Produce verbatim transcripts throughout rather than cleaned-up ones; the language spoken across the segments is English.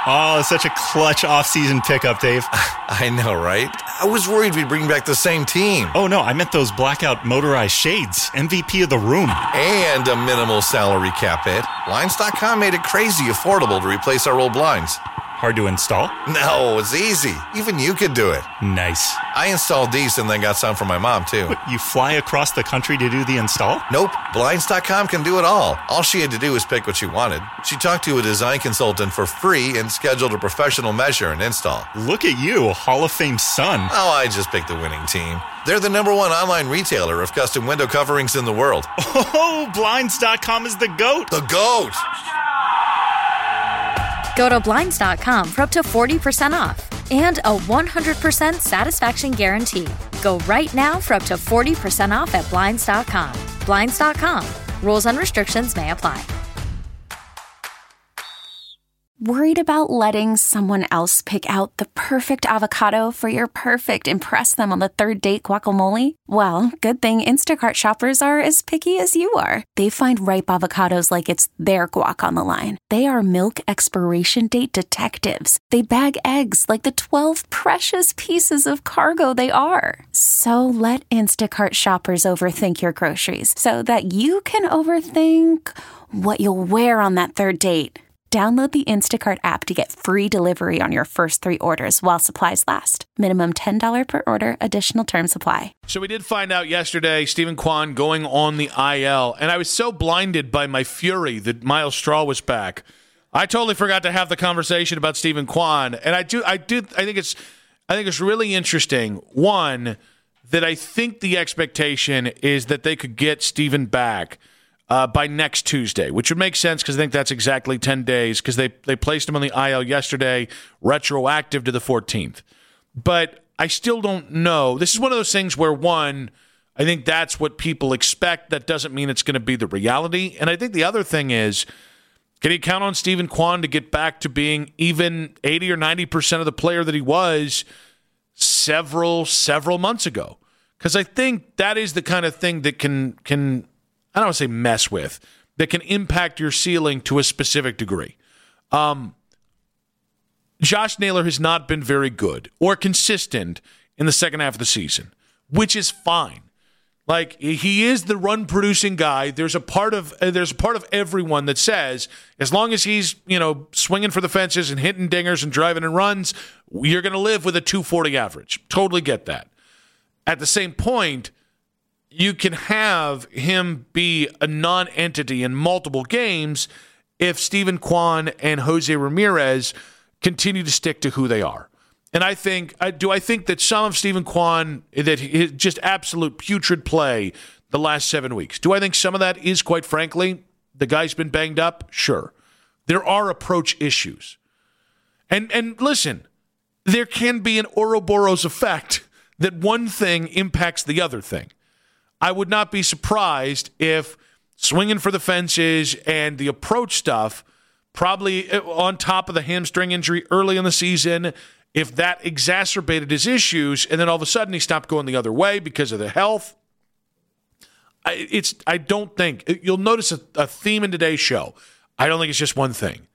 Oh, such a clutch off-season pickup, Dave. I know, right? I was worried we'd bring back the same team. Oh, no, I meant those blackout motorized shades. M V P of the room. And a minimal salary cap hit. Blinds dot com made it crazy affordable to replace our old blinds. Hard to install? No, it's easy. Even you could do it. Nice. I installed these and then got some for my mom, too. But you fly across the country to do the install? Nope. Blinds dot com can do it all. All she had to do was pick what she wanted. She talked to a design consultant for free and scheduled a professional measure and install. Look at you, Hall of Fame son. Oh, I just picked the winning team. They're the number one online retailer of custom window coverings in the world. Oh, Blinds dot com is the GOAT. The GOAT! Go to Blinds dot com for up to forty percent off and a one hundred percent satisfaction guarantee. Go right now for up to forty percent off at Blinds dot com. Blinds dot com. Rules and restrictions may apply. Worried about letting someone else pick out the perfect avocado for your perfect impress them on the third date guacamole? Well, good thing Instacart shoppers are as picky as you are. They find ripe avocados like it's their guac on the line. They are milk expiration date detectives. They bag eggs like the twelve precious pieces of cargo they are. So let Instacart shoppers overthink your groceries so that you can overthink what you'll wear on that third date. Download the Instacart app to get free delivery on your first three orders while supplies last. Minimum ten dollars per order. Additional terms apply. So we did find out yesterday Stephen Kwan going on the I L, and I was so blinded by my fury that Miles Straw was back. I totally forgot to have the conversation about Stephen Kwan, and I do, I do, I think it's, I think it's really interesting. One, that I think the expectation is that they could get Stephen back Uh, by next Tuesday, which would make sense because I think that's exactly ten days because they, they placed him on the I L yesterday, retroactive to the fourteenth. But I still don't know. This is one of those things where, one, I think that's what people expect. That doesn't mean it's going to be the reality. And I think the other thing is, can you count on Stephen Kwan to get back to being even eighty or ninety percent of the player that he was several, several months ago? Because I think that is the kind of thing that can can – I don't want to say mess with, that can impact your ceiling to a specific degree. Um, Josh Naylor has not been very good or consistent in the second half of the season, which is fine. Like, he is the run-producing guy. There's a part of uh, there's a part of everyone that says, as long as he's, you know, swinging for the fences and hitting dingers and driving in runs, you're going to live with a two forty average. Totally get that. At the same point, you can have him be a non-entity in multiple games if Stephen Kwan and Jose Ramirez continue to stick to who they are. And I think, do I think that some of Stephen Kwan, that he, just absolute putrid play the last seven weeks, do I think some of that is, quite frankly, the guy's been banged up? Sure. There are approach issues. And and listen, there can be an Ouroboros effect that one thing impacts the other thing. I would not be surprised if swinging for the fences and the approach stuff, probably on top of the hamstring injury early in the season, if that exacerbated his issues and then all of a sudden he stopped going the other way because of the health. I, it's, I don't think, you'll notice a, a theme in today's show. I don't think it's just one thing.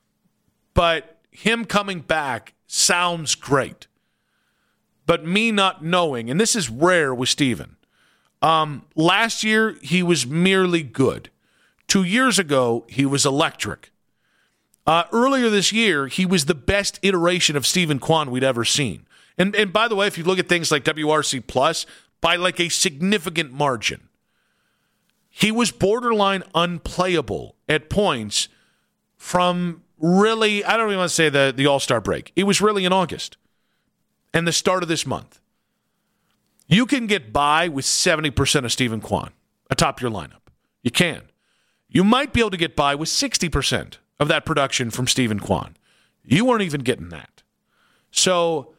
But him coming back sounds great. But me not knowing, and this is rare with Steven, Um, last year, he was merely good. Two years ago, he was electric. Uh, earlier this year, he was the best iteration of Stephen Kwan we'd ever seen. And, and by the way, if you look at things like W R C Plus, by like a significant margin, he was borderline unplayable at points from really, I don't even want to say the, the All-Star break. It was really in August and the start of this month. You can get by with seventy percent of Stephen Kwan atop your lineup. You can. You might be able to get by with sixty percent of that production from Stephen Kwan. You weren't even getting that. So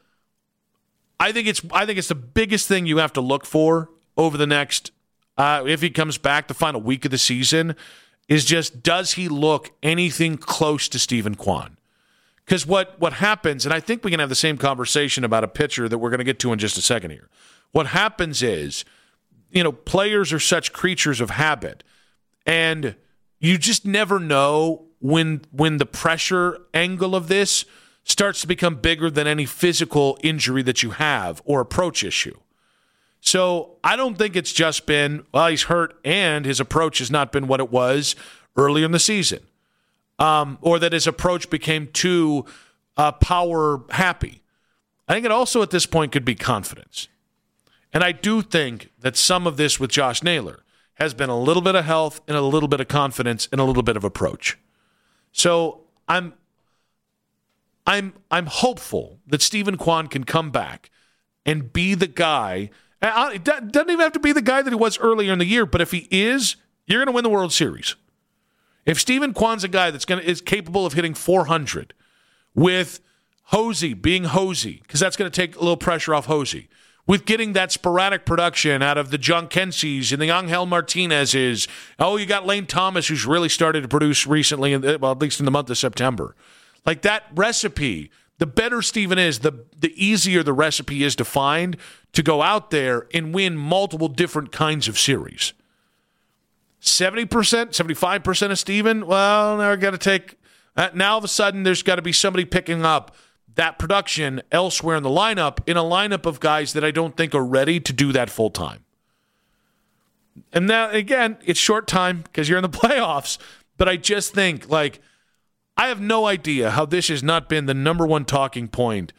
I think it's I think it's the biggest thing you have to look for over the next, uh, if he comes back the final week of the season, is just, does he look anything close to Stephen Kwan? Because what, what happens, and I think we can have the same conversation about a pitcher that we're going to get to in just a second here. What happens is, you know, players are such creatures of habit, and you just never know when when the pressure angle of this starts to become bigger than any physical injury that you have or approach issue. So I don't think it's just been, well, he's hurt and his approach has not been what it was earlier in the season, um, or that his approach became too uh, power happy. I think it also at this point could be confidence. And I do think that some of this with Josh Naylor has been a little bit of health and a little bit of confidence and a little bit of approach. So I'm I'm I'm hopeful that Stephen Kwan can come back and be the guy. It doesn't even have to be the guy that he was earlier in the year, but if he is, you're going to win the World Series. If Stephen Kwan's a guy that's going to is capable of hitting four hundred with Hosey being Hosey, because that's going to take a little pressure off Hosey, with getting that sporadic production out of the John Kenseys and the Angel Martinez's. Oh, you got Lane Thomas, who's really started to produce recently, well, at least in the month of September. Like that recipe, the better Steven is, the the easier the recipe is to find to go out there and win multiple different kinds of series. seventy percent, seventy-five percent of Steven, well, now I got to take, uh, now all of a sudden there's got to be somebody picking up that production elsewhere in the lineup, in a lineup of guys that I don't think are ready to do that full time. And now, again, it's short time because you're in the playoffs, but I just think, like, I have no idea how this has not been the number one talking point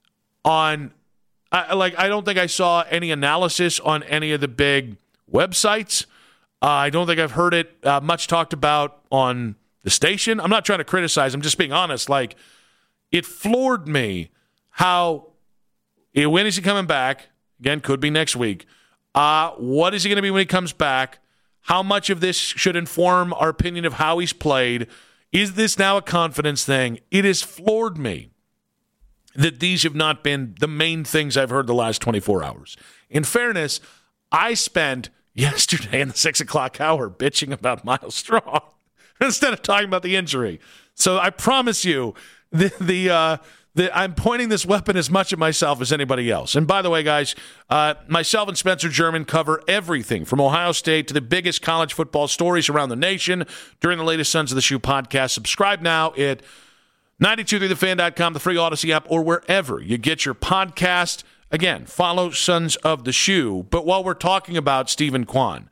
on, I, like, I don't think I saw any analysis on any of the big websites. Uh, I don't think I've heard it uh, much talked about on the station. I'm not trying to criticize. I'm just being honest. Like, it floored me how, when is he coming back? Again, could be next week. Uh, what is he going to be when he comes back? How much of this should inform our opinion of how he's played? Is this now a confidence thing? It has floored me that these have not been the main things I've heard the last twenty-four hours. In fairness, I spent yesterday in the six o'clock hour bitching about Miles Straw instead of talking about the injury. So I promise you, the the uh, the I'm pointing this weapon as much at myself as anybody else. And by the way, guys, uh, myself and Spencer German cover everything from Ohio State to the biggest college football stories around the nation during the latest Sons of the Shoe podcast. Subscribe now at nine two three the fan dot com, the free Odyssey app, or wherever you get your podcast. Again, follow Sons of the Shoe. But while we're talking about Stephen Kwan,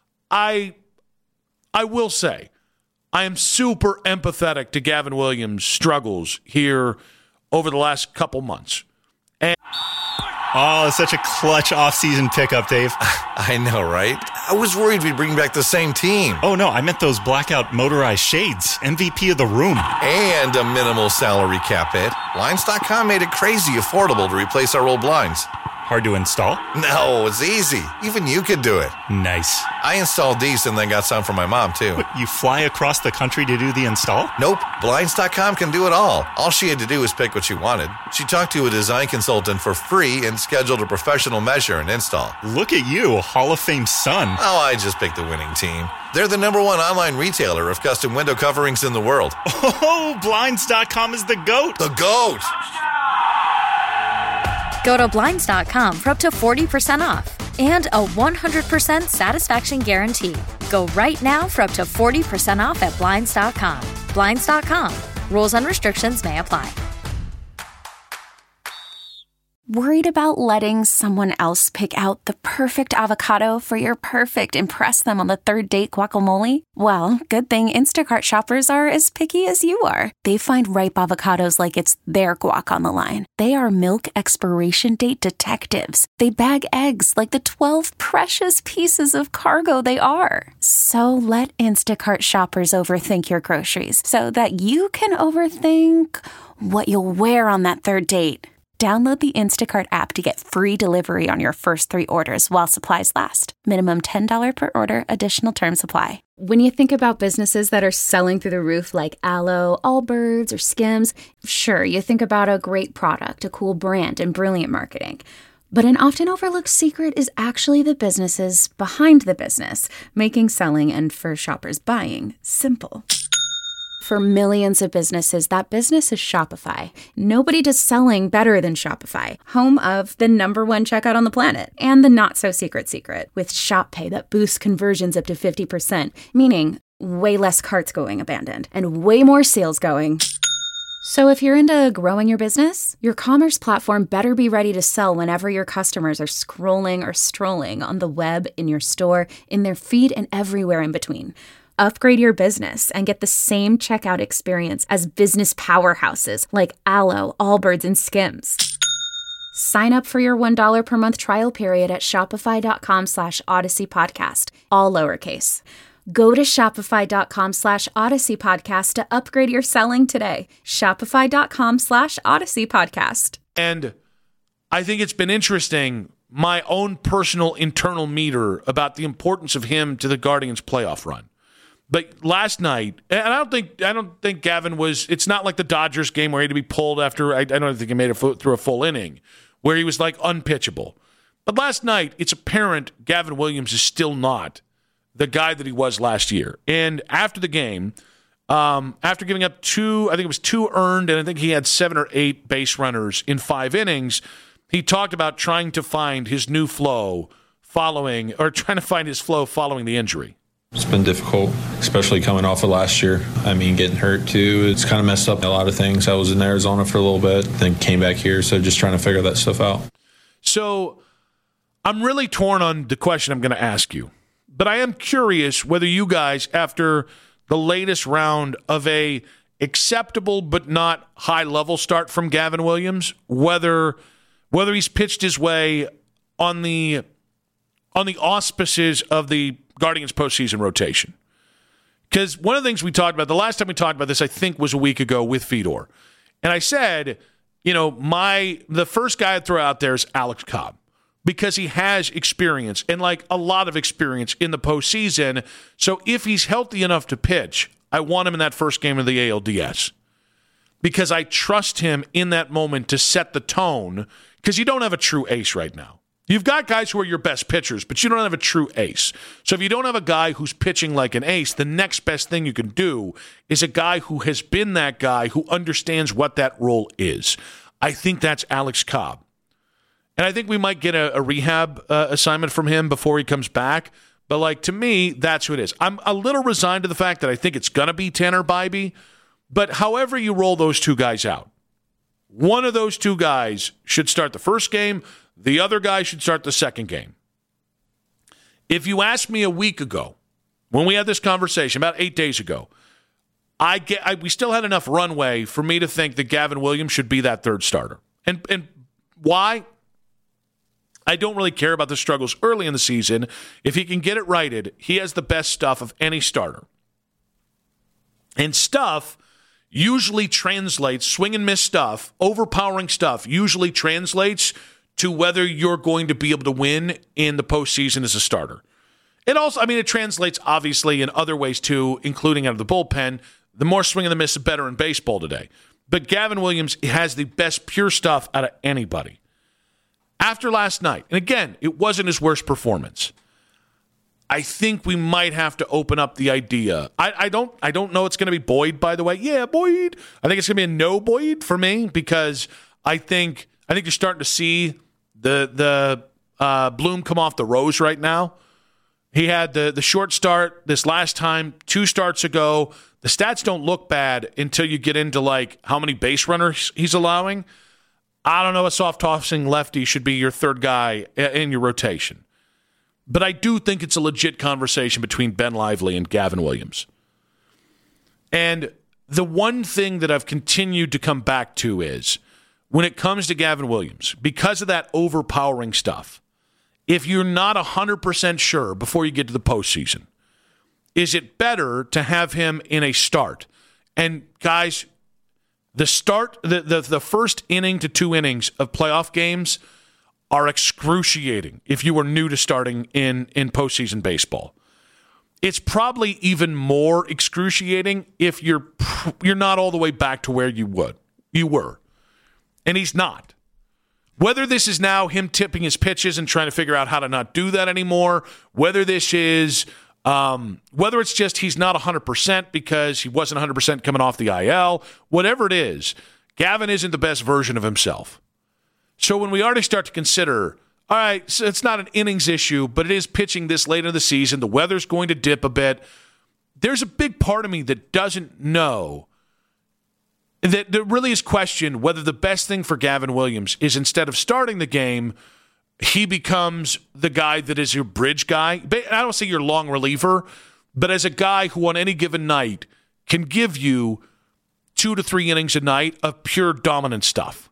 I I will say I am super empathetic to Gavin Williams' struggles here over the last couple months. And oh, such a clutch offseason pickup, Dave. I know, right? I was worried we'd bring back the same team. Oh, no, I meant those blackout motorized shades. M V P of the room. And a minimal salary cap hit. Blinds dot com made it crazy affordable to replace our old blinds. Hard to install? No, it's easy. Even you could do it. Nice. I installed these and then got some for my mom, too. What, you fly across the country to do the install? Nope. Blinds dot com can do it all. All she had to do was pick what she wanted. She talked to a design consultant for free and scheduled a professional measure and install. Look at you, Hall of Fame son. Oh, I just picked the winning team. They're the number one online retailer of custom window coverings in the world. Oh, Blinds dot com is the GOAT. The GOAT! Go to Blinds dot com for up to forty percent off and a one hundred percent satisfaction guarantee. Go right now for up to forty percent off at Blinds dot com. Blinds dot com. Rules and restrictions may apply. Worried about letting someone else pick out the perfect avocado for your perfect impress them on the third date guacamole? Well, good thing Instacart shoppers are as picky as you are. They find ripe avocados like it's their guac on the line. They are milk expiration date detectives. They bag eggs like the twelve precious pieces of cargo they are. So let Instacart shoppers overthink your groceries so that you can overthink what you'll wear on that third date. Download the Instacart app to get free delivery on your first three orders while supplies last. Minimum ten dollars per order. Additional terms apply. When you think about businesses that are selling through the roof like Aloe, Allbirds, or Skims, sure, you think about a great product, a cool brand, and brilliant marketing. But an often overlooked secret is actually the businesses behind the business, making selling and, for shoppers, buying simple. For millions of businesses, that business is Shopify. Nobody does selling better than Shopify, home of the number one checkout on the planet and the not-so-secret secret with Shop Pay that boosts conversions up to fifty percent, meaning way less carts going abandoned, and way more sales going. So if you're into growing your business, your commerce platform better be ready to sell whenever your customers are scrolling or strolling on the web, in your store, in their feed, and everywhere in between. Upgrade your business and get the same checkout experience as business powerhouses like Allo, Allbirds, and Skims. Sign up for your one dollar per month trial period at shopify.com slash Odyssey Podcast, all lowercase. Go to shopify.com slash Odyssey Podcast to upgrade your selling today. Shopify.com slash Odyssey Podcast. And I think it's been interesting, my own personal internal meter about the importance of him to the Guardians playoff run. But last night, and I don't think I don't think Gavin was, it's not like the Dodgers game where he had to be pulled after, I, I don't think he made it through a full inning, where he was like unpitchable. But last night, it's apparent Gavin Williams is still not the guy that he was last year. And after the game, um, after giving up two, I think it was two earned, and I think he had seven or eight base runners in five innings, he talked about trying to find his new flow following, or trying to find his flow following the injury. It's been difficult, especially coming off of last year. I mean, getting hurt too. It's kind of messed up a lot of things. I was in Arizona for a little bit, then came back here, so just trying to figure that stuff out. So I'm really torn on the question I'm going to ask you. But I am curious whether you guys, after the latest round of a acceptable but not high-level start from Gavin Williams, whether whether he's pitched his way on the on the auspices of the Guardians postseason rotation. Because one of the things we talked about, the last time we talked about this, I think, was a week ago with Fedor. And I said, you know, my the first guy I'd throw out there is Alex Cobb, because he has experience, and like a lot of experience in the postseason. So if he's healthy enough to pitch, I want him in that first game of the A L D S, because I trust him in that moment to set the tone, because you don't have a true ace right now. You've got guys who are your best pitchers, but you don't have a true ace. So if you don't have a guy who's pitching like an ace, the next best thing you can do is a guy who has been that guy, who understands what that role is. I think that's Alex Cobb. And I think we might get a, a rehab uh, assignment from him before he comes back. But, like, to me, that's who it is. I'm a little resigned to the fact that I think it's going to be Tanner Bybee. But however you roll those two guys out, one of those two guys should start the first game. The other guy should start the second game. If you asked me a week ago, when we had this conversation, about eight days ago, I get I, we still had enough runway for me to think that Gavin Williams should be that third starter. And and why? I don't really care about the struggles early in the season. If he can get it righted, he has the best stuff of any starter. And stuff usually translates, swing and miss stuff, overpowering stuff usually translates to whether you're going to be able to win in the postseason as a starter. It also, I mean, it translates obviously in other ways too, including out of the bullpen. The more swing and the miss, the better in baseball today. But Gavin Williams has the best pure stuff out of anybody. After last night, and again, it wasn't his worst performance, I think we might have to open up the idea. I, I don't I don't know it's going to be Boyd, by the way. Yeah, Boyd. I think it's going to be a no Boyd for me, because I think I think you're starting to see the the uh, bloom come off the rose right now. He had the, the short start this last time, two starts ago. The stats don't look bad until you get into, like, how many base runners he's allowing. I don't know, a soft-tossing lefty should be your third guy in your rotation. But I do think it's a legit conversation between Ben Lively and Gavin Williams. And the one thing that I've continued to come back to is, when it comes to Gavin Williams, because of that overpowering stuff, if you're not one hundred percent sure before you get to the postseason, is it better to have him in a start? And guys, the start, the, the, the first inning to two innings of playoff games are excruciating if you are new to starting in, in postseason baseball. It's probably even more excruciating if you're you're not all the way back to where you would you were. And he's not. Whether this is now him tipping his pitches and trying to figure out how to not do that anymore, whether this is, um, whether it's just he's not one hundred percent because he wasn't one hundred percent coming off the I L, whatever it is, Gavin isn't the best version of himself. So when we already start to consider, all right, so it's not an innings issue, but it is pitching this late in the season, the weather's going to dip a bit, there's a big part of me that doesn't know, that, that really is questioned whether the best thing for Gavin Williams is instead of starting the game, he becomes the guy that is your bridge guy. I don't say your long reliever, but as a guy who on any given night can give you two to three innings a night of pure dominant stuff.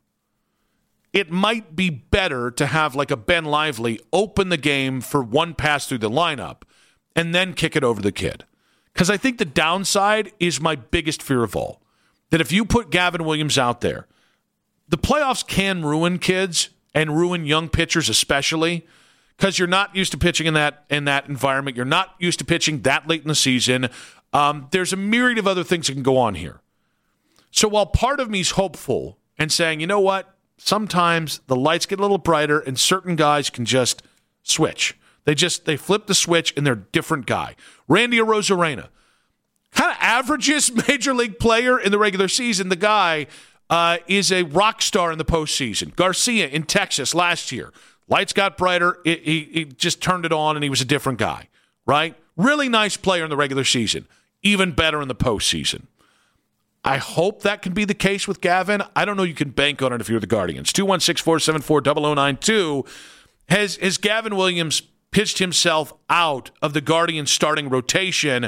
It might be better to have like a Ben Lively open the game for one pass through the lineup and then kick it over to the kid. Because I think the downside is my biggest fear of all. That if you put Gavin Williams out there, the playoffs can ruin kids and ruin young pitchers especially, because you're not used to pitching in that in that environment. You're not used to pitching that late in the season. Um, there's a myriad of other things that can go on here. So while part of me is hopeful and saying, you know what, sometimes the lights get a little brighter and certain guys can just switch. They just they flip the switch and they're a different guy. Randy Arozarena, kind of averages major league player in the regular season. The guy uh, is a rock star in the postseason. Garcia in Texas last year. Lights got brighter. It, he, he just turned it on, and he was a different guy, right? Really nice player in the regular season. Even better in the postseason. I hope that can be the case with Gavin. I don't know you can bank on it if you're the Guardians. two one six, four seven four, zero zero nine two. Has, has Gavin Williams pitched himself out of the Guardians starting rotation?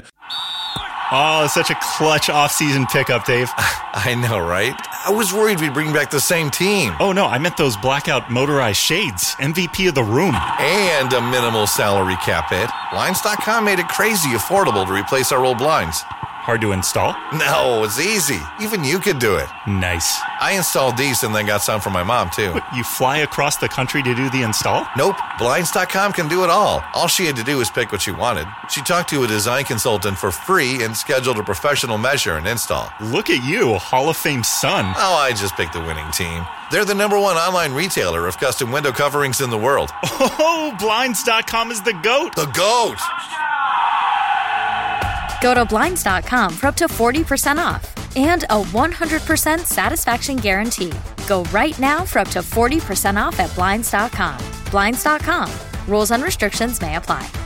Oh, it's such a clutch offseason pickup, Dave. I know, right? I was worried we'd bring back the same team. Oh, no, I meant those blackout motorized shades. M V P of the room. And a minimal salary cap hit. Blinds dot com made it crazy affordable to replace our old blinds. Hard to install? No, it's easy. Even you could do it. Nice. I installed these and then got some for my mom, too. What, you fly across the country to do the install? Nope. Blinds dot com can do it all. All she had to do was pick what she wanted. She talked to a design consultant for free and scheduled a professional measure and install. Look at you, Hall of Fame son. Oh, I just picked the winning team. They're the number one online retailer of custom window coverings in the world. Oh, Blinds dot com is the GOAT. The GOAT! Go to Blinds dot com for up to forty percent off and a one hundred percent satisfaction guarantee. Go right now for up to forty percent off at Blinds dot com. Blinds dot com. Rules and restrictions may apply.